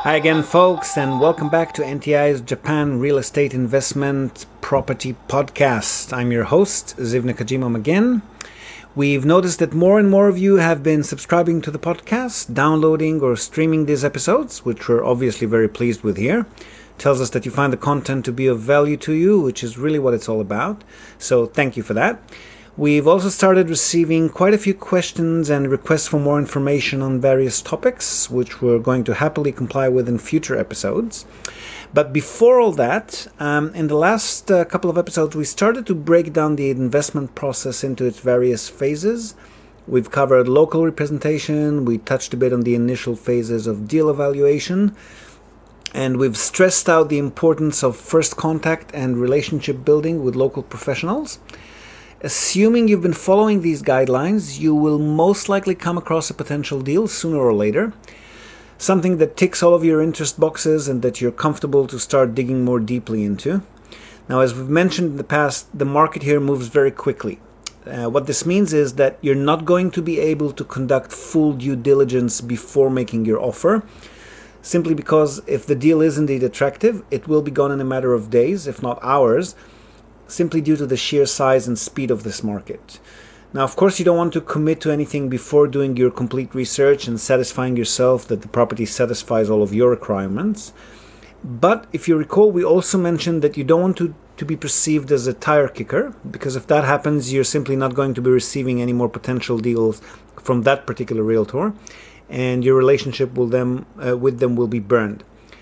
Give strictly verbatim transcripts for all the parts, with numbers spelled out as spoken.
Hi again, folks, and welcome back to N T I's Japan Real Estate Investment Property Podcast. I'm your host, Ziv Nakajima again. We've noticed that more and more of you have been subscribing to the podcast, downloading or streaming these episodes, which we're obviously very pleased with here. Tells us that you find the content to be of value to you, which is really what it's all about. So thank you for that. We've also started receiving quite a few questions and requests for more information on various topics, which we're going to happily comply with in future episodes. But before all that, um, in the last uh, couple of episodes, we started to break down the investment process into its various phases. We've covered local representation, we touched a bit on the initial phases of deal evaluation, and we've stressed out the importance of first contact and relationship building with local professionals. Assuming you've been following these guidelines, you will most likely come across a potential deal sooner or later. Something that ticks all of your interest boxes and that you're comfortable to start digging more deeply into. Now, as we've mentioned in the past, the market here moves very quickly. Uh, what this means is that you're not going to be able to conduct full due diligence before making your offer, simply because if the deal is indeed attractive, it will be gone in a matter of days, if not hours, simply due to the sheer size and speed of this market. Now, of course, you don't want to commit to anything before doing your complete research and satisfying yourself that the property satisfies all of your requirements. But if you recall, we also mentioned that you don't want to, to be perceived as a tire kicker, because if that happens, you're simply not going to be receiving any more potential deals from that particular realtor, and your relationship will them, uh, with them will be burned.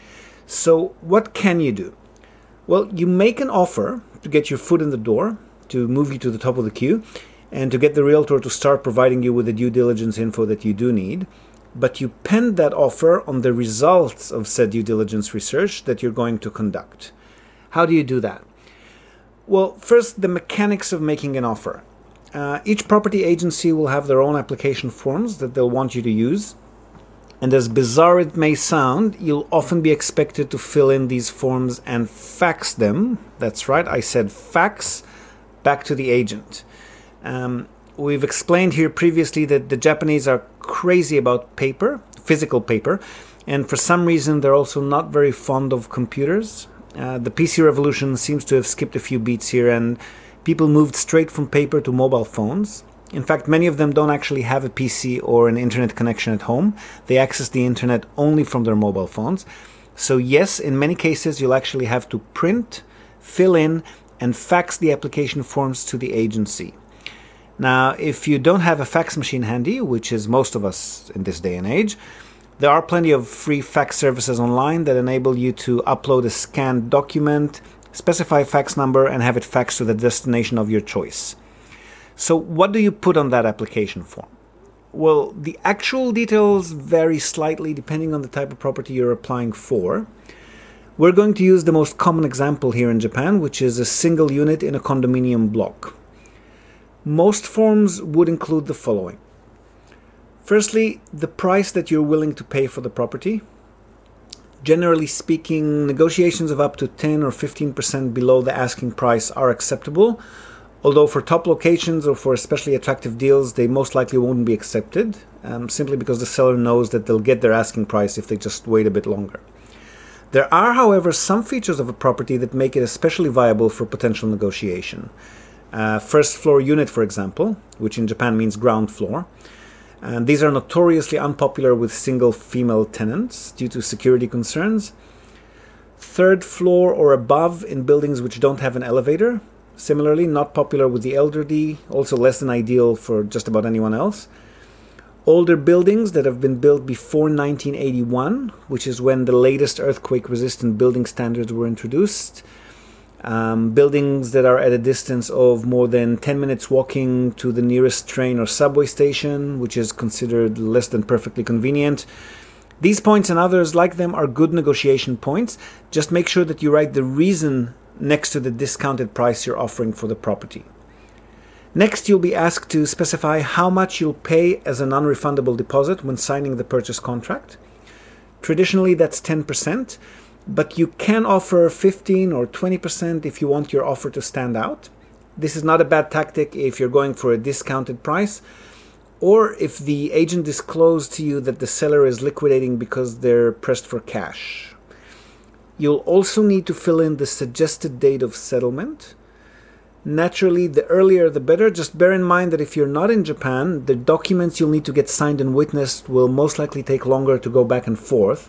So what can you do? Well, you make an offer to get your foot in the door, to move you to the top of the queue, and to get the realtor to start providing you with the due diligence info that you do need. But you pen that offer on the results of said due diligence research that you're going to conduct. How do you do that? Well, first, the mechanics of making an offer. Uh, each property agency will have their own application forms that they'll want you to use. And as bizarre it may sound, you'll often be expected to fill in these forms and fax them. That's right, I said fax back to the agent. Um, we've explained here previously that the Japanese are crazy about paper, physical paper, and for some reason they're also not very fond of computers. Uh, the P C revolution seems to have skipped a few beats here, and people moved straight from paper to mobile phones. In fact, many of them don't actually have a P C or an internet connection at home. They access the internet only from their mobile phones. So yes, in many cases, you'll actually have to print, fill in, and fax the application forms to the agency. Now, if you don't have a fax machine handy, which is most of us in this day and age, there are plenty of free fax services online that enable you to upload a scanned document, specify a fax number, and have it faxed to the destination of your choice. So what do you put on that application form? Well, the actual details vary slightly depending on the type of property you're applying for. We're going to use the most common example here in Japan, which is a single unit in a condominium block. Most forms would include the following. Firstly, the price that you're willing to pay for the property. Generally speaking, negotiations of up to ten or fifteen percent below the asking price are acceptable, although for top locations or for especially attractive deals, they most likely won't be accepted, um, simply because the seller knows that they'll get their asking price if they just wait a bit longer. There are, however, some features of a property that make it especially viable for potential negotiation. Uh, first floor unit, for example, which in Japan means ground floor. And these are notoriously unpopular with single female tenants due to security concerns. Third floor or above in buildings which don't have an elevator. Similarly, not popular with the elderly, also less than ideal for just about anyone else. Older buildings that have been built before nineteen eighty-one, which is when the latest earthquake-resistant building standards were introduced. Um, buildings that are at a distance of more than ten minutes walking to the nearest train or subway station, which is considered less than perfectly convenient. These points and others like them are good negotiation points. Just make sure that you write the reason next to the discounted price you're offering for the property. Next, you'll be asked to specify how much you'll pay as a non-refundable deposit when signing the purchase contract. Traditionally, that's ten percent, but you can offer fifteen or twenty percent if you want your offer to stand out. This is not a bad tactic if you're going for a discounted price, or if the agent disclosed to you that the seller is liquidating because they're pressed for cash. You'll also need to fill in the suggested date of settlement. Naturally, the earlier the better. Just bear in mind that if you're not in Japan, the documents you'll need to get signed and witnessed will most likely take longer to go back and forth.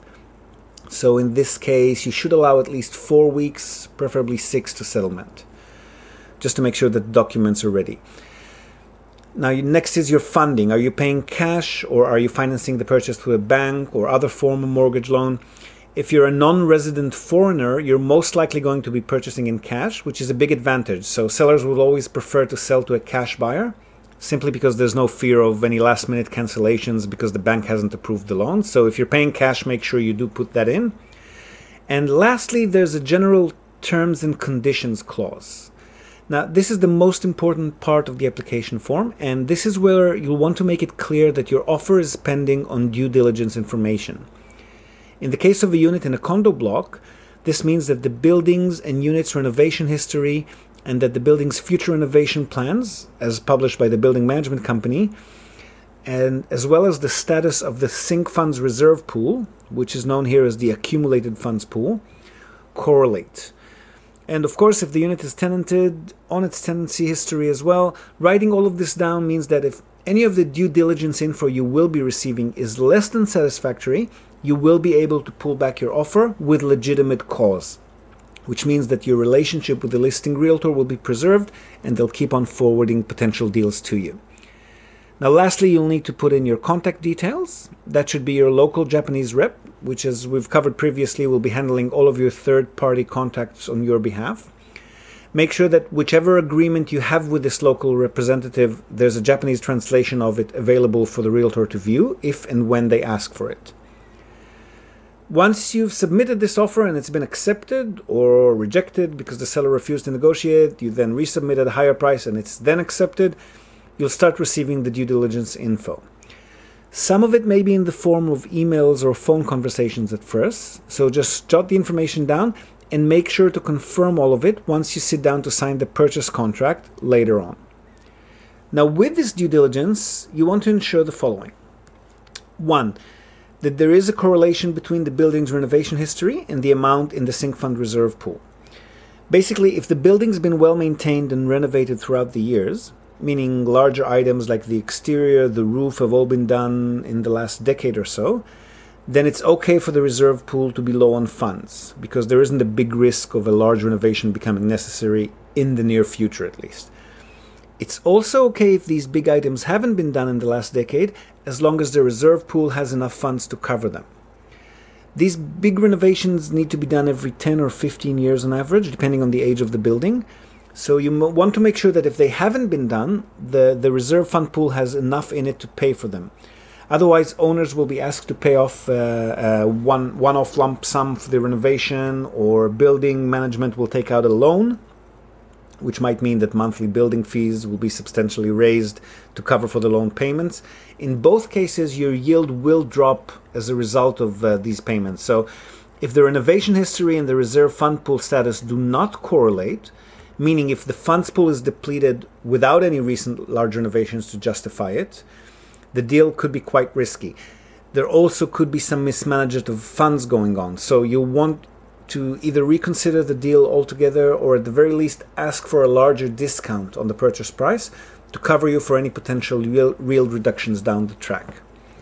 So in this case, you should allow at least four weeks, preferably six, to settlement, just to make sure that the documents are ready. Now, next is your funding. Are you paying cash, or are you financing the purchase through a bank or other form of mortgage loan? If you're a non-resident foreigner, you're most likely going to be purchasing in cash, which is a big advantage. So sellers will always prefer to sell to a cash buyer, simply because there's no fear of any last-minute cancellations because the bank hasn't approved the loan. So if you're paying cash, make sure you do put that in. And lastly, there's a general terms and conditions clause. Now, this is the most important part of the application form, and this is where you'll want to make it clear that your offer is pending on due diligence information. In the case of a unit in a condo block, this means that the buildings and units renovation history and that the building's future renovation plans, as published by the building management company, and as well as the status of the sink funds reserve pool, which is known here as the accumulated funds pool, correlate. And of course, if the unit is tenanted, on its tenancy history as well, writing all of this down means that if any of the due diligence info you will be receiving is less than satisfactory, you will be able to pull back your offer with legitimate cause, which means that your relationship with the listing realtor will be preserved and they'll keep on forwarding potential deals to you. Now, lastly, you'll need to put in your contact details. That should be your local Japanese rep, which, as we've covered previously, will be handling all of your third-party contacts on your behalf. Make sure that whichever agreement you have with this local representative, there's a Japanese translation of it available for the realtor to view if and when they ask for it. Once you've submitted this offer and it's been accepted or rejected because the seller refused to negotiate, you then resubmit at a higher price and it's then accepted, you'll start receiving the due diligence info. Some of it may be in the form of emails or phone conversations at first, so just jot the information down and make sure to confirm all of it once you sit down to sign the purchase contract later on. Now, with this due diligence, you want to ensure the following. One, that there is a correlation between the building's renovation history and the amount in the sink fund reserve pool. Basically, if the building's been well maintained and renovated throughout the years, meaning larger items like the exterior, the roof have all been done in the last decade or so, then it's okay for the reserve pool to be low on funds, because there isn't a big risk of a large renovation becoming necessary in the near future at least. It's also okay if these big items haven't been done in the last decade, as long as the reserve pool has enough funds to cover them. These big renovations need to be done every ten or fifteen years on average, depending on the age of the building. So you want to make sure that if they haven't been done, the, the reserve fund pool has enough in it to pay for them. Otherwise, owners will be asked to pay off uh, uh, one, one-off lump sum for the renovation, or building management will take out a loan, which might mean that monthly building fees will be substantially raised to cover for the loan payments. In both cases, your yield will drop as a result of uh, these payments. So if the renovation history and the reserve fund pool status do not correlate, meaning if the funds pool is depleted without any recent large renovations to justify it, the deal could be quite risky. There also could be some mismanagement of funds going on. So you'll want to either reconsider the deal altogether, or at the very least ask for a larger discount on the purchase price to cover you for any potential real, real reductions down the track.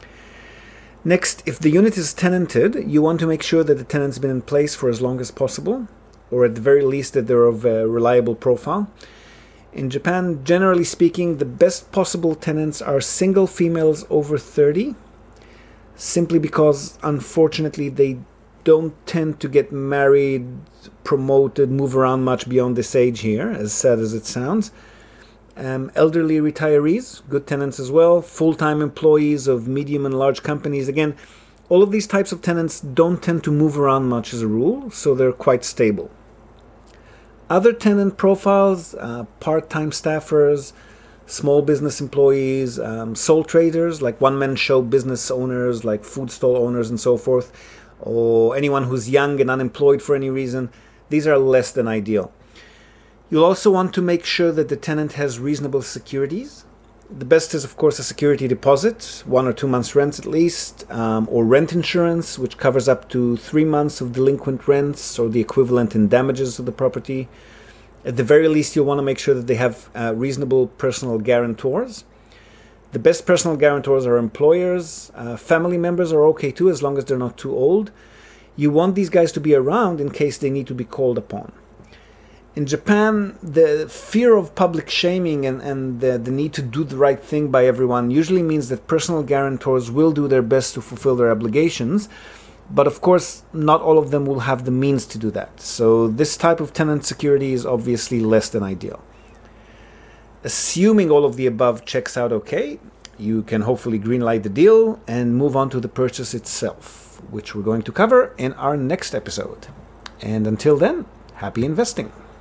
Next, if the unit is tenanted, you want to make sure that the tenant's been in place for as long as possible, or at the very least that they're of a reliable profile. In Japan, generally speaking, the best possible tenants are single females over thirty, simply because, unfortunately, they don't tend to get married, promoted, move around much beyond this age here, as sad as it sounds. Um, elderly retirees, good tenants as well. Full-time employees of medium and large companies. Again, all of these types of tenants don't tend to move around much as a rule, so they're quite stable. Other tenant profiles, uh, part-time staffers, small business employees, um, sole traders like one-man show business owners like food stall owners and so forth, or anyone who's young and unemployed for any reason, these are less than ideal. You'll also want to make sure that the tenant has reasonable securities. The best is, of course, a security deposit, one or two months' rent at least, um, or rent insurance, which covers up to three months of delinquent rents or the equivalent in damages of the property. At the very least, you'll want to make sure that they have uh, reasonable personal guarantors. The best personal guarantors are employers. Uh, family members are okay too, as long as they're not too old. You want these guys to be around in case they need to be called upon. In Japan, the fear of public shaming and, and the, the need to do the right thing by everyone usually means that personal guarantors will do their best to fulfill their obligations, but of course, not all of them will have the means to do that. So this type of tenant security is obviously less than ideal. Assuming all of the above checks out okay, you can hopefully greenlight the deal and move on to the purchase itself, which we're going to cover in our next episode. And until then, happy investing!